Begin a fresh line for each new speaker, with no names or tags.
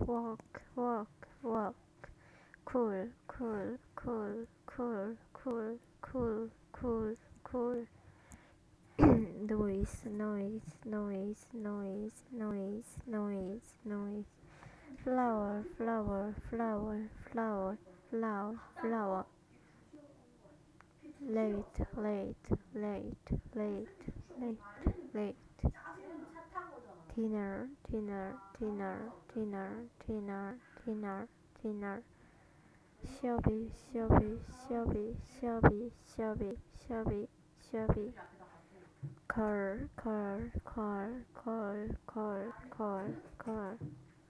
walk, walk, walk. Cool, cool, cool, cool, cool, cool, cool, cool. Noise, noise, noise, noise, noise, noise, noise. Flower, flower, flower, flower, flower, flower. Late, late, late, late, late, late. Dinner, dinner, dinner, dinner, dinner, dinner, dinner. Shelby, Shelby, Shelby, Shelby, Shelby, Shelby, Shelby. Car, car, car, car, car, car, car.